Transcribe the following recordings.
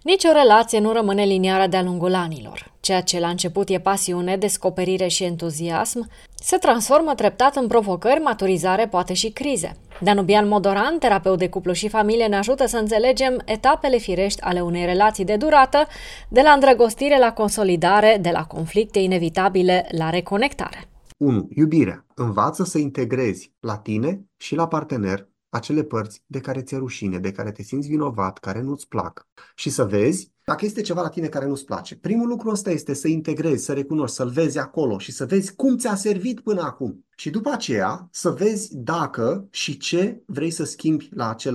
Nici o relație nu rămâne liniară de-a lungul anilor. Ceea ce la început e pasiune, descoperire și entuziasm, se transformă treptat în provocări, maturizare, poate și crize. Danubian Modoran, terapeut de cuplu și familie, ne ajută să înțelegem etapele firești ale unei relații de durată, de la îndrăgostire la consolidare, de la conflicte inevitabile la reconectare. 1. Iubirea. Învață să integrezi la tine și la partener acele părți de care ți-e rușine, de care te simți vinovat, care nu-ți plac. Și să vezi dacă este ceva la tine care nu-ți place. Primul lucru ăsta este să integrezi, să recunoști, să-l vezi acolo și să vezi cum ți-a servit până acum. Și după aceea să vezi dacă și ce vrei să schimbi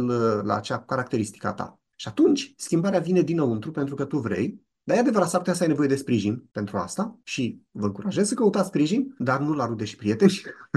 la acea caracteristică a ta. Și atunci schimbarea vine dinăuntru pentru că tu vrei. Dar e adevărat, s-ar putea să ai nevoie de sprijin pentru asta și vă încurajez să căutați sprijin, dar nu la rude și prieteni,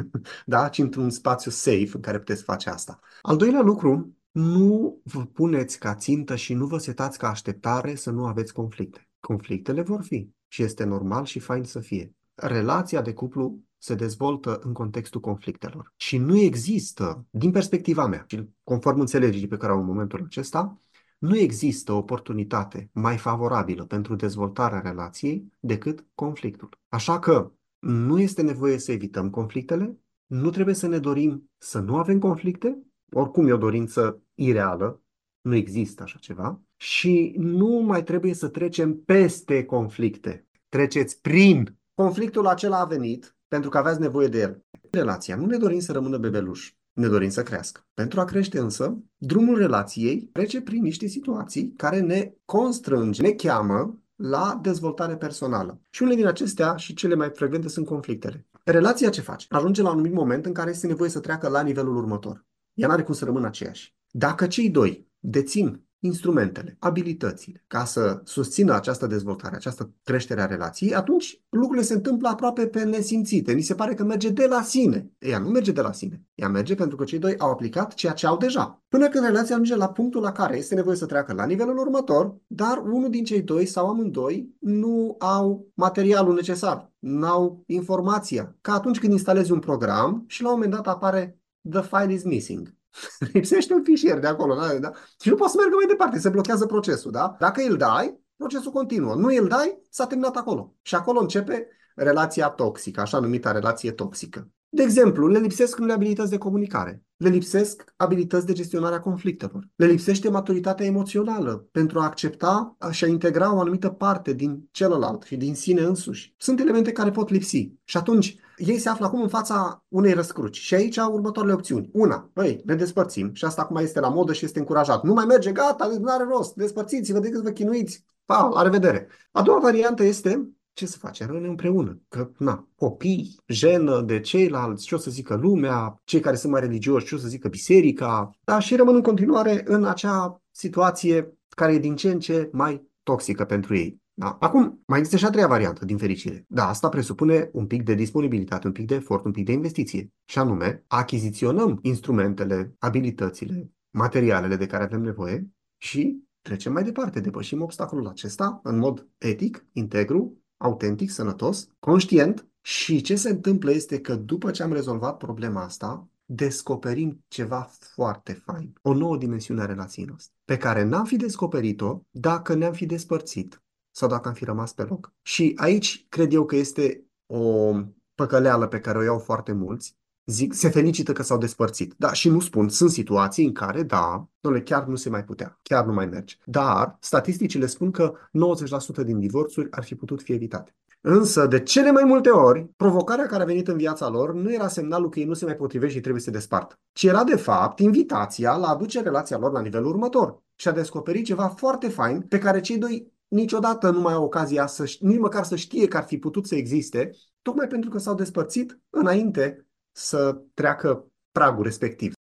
da? Ci într-un spațiu safe în care puteți face asta. Al doilea lucru, nu vă puneți ca țintă și nu vă setați ca așteptare să nu aveți conflicte. Conflictele vor fi și este normal și fain să fie. Relația de cuplu se dezvoltă în contextul conflictelor și nu există, din perspectiva mea, și conform înțelegerii pe care au în momentul acesta, nu există oportunitate mai favorabilă pentru dezvoltarea relației decât conflictul. Așa că nu este nevoie să evităm conflictele, nu trebuie să ne dorim să nu avem conflicte, oricum e o dorință ireală, nu există așa ceva, și nu mai trebuie să trecem peste conflicte. Treceți prin conflictul acela a venit pentru că aveați nevoie de el. Relația, nu ne dorim să rămână bebeluș. Ne dorim să crească. Pentru a crește însă, drumul relației trece prin niște situații care ne constrânge, ne cheamă la dezvoltare personală. Și unele din acestea și cele mai frecvente sunt conflictele. Relația ce face? Ajunge la un anumit moment în care este nevoie să treacă la nivelul următor. Ea n-are cum să rămână aceeași. Dacă cei doi dețin instrumentele, abilitățile, ca să susțină această dezvoltare, această creștere a relației, atunci lucrurile se întâmplă aproape pe nesimțite. Ni se pare că merge de la sine. Ea nu merge de la sine. Ea merge pentru că cei doi au aplicat ceea ce au deja. Până când relația ajunge la punctul la care este nevoie să treacă la nivelul următor, dar unul din cei doi sau amândoi nu au materialul necesar, nu au informația. Ca atunci când instalezi un program și la un moment dat apare "The file is missing". Lipsește un fișier de acolo, da? Și nu poți să meargă mai departe, se blochează procesul, da? Dacă îl dai, procesul continuă. Nu îl dai, s-a terminat acolo. Și acolo începe relația toxică, așa numita relație toxică. De exemplu, le lipsesc unele abilități de comunicare, le lipsesc abilități de gestionare a conflictelor, le lipsește maturitatea emoțională pentru a accepta și a integra o anumită parte din celălalt și din sine însuși. Sunt elemente care pot lipsi. Și atunci, ei se află acum în fața unei răscruci. Și aici au următoarele opțiuni. Una, băi, ne despărțim. Și asta acum este la modă și este încurajat. Nu mai merge, gata, nu are rost. Despărțiți-vă decât să vă chinuiți. Pa, la revedere. A doua variantă este: ce să facem? Rămânem împreună. Că, na, copii, jenă de ceilalți, ce o să zică lumea, cei care sunt mai religioși, ce o să zică biserica. Da, și rămân în continuare în acea situație care e din ce în ce mai toxică pentru ei. Da. Acum, mai există și a treia variantă, din fericire. Da, asta presupune un pic de disponibilitate, un pic de efort, un pic de investiție. Și anume, achiziționăm instrumentele, abilitățile, materialele de care avem nevoie și trecem mai departe. Depășim obstacolul acesta în mod etic, integru, autentic, sănătos, conștient. Și ce se întâmplă este că după ce am rezolvat problema asta, descoperim ceva foarte fain. O nouă dimensiune a relației noastre, pe care n-am fi descoperit-o dacă ne-am fi despărțit sau dacă am fi rămas pe loc. Și aici cred eu că este o păcăleală pe care o iau foarte mulți. Zic, se felicită că s-au despărțit. Da, și nu spun, sunt situații în care, da, dom'le, chiar nu se mai putea, chiar nu mai merge. Dar statisticile spun că 90% din divorțuri ar fi putut fi evitate. Însă, de cele mai multe ori, provocarea care a venit în viața lor nu era semnalul că ei nu se mai potrivește și trebuie să se despartă, ci era, de fapt, invitația la a aduce relația lor la nivelul următor și a descoperi ceva foarte fain pe care cei doi niciodată nu mai au ocazia nici măcar să știe că ar fi putut să existe, tocmai pentru că s-au despărțit înainte să treacă pragul respectiv.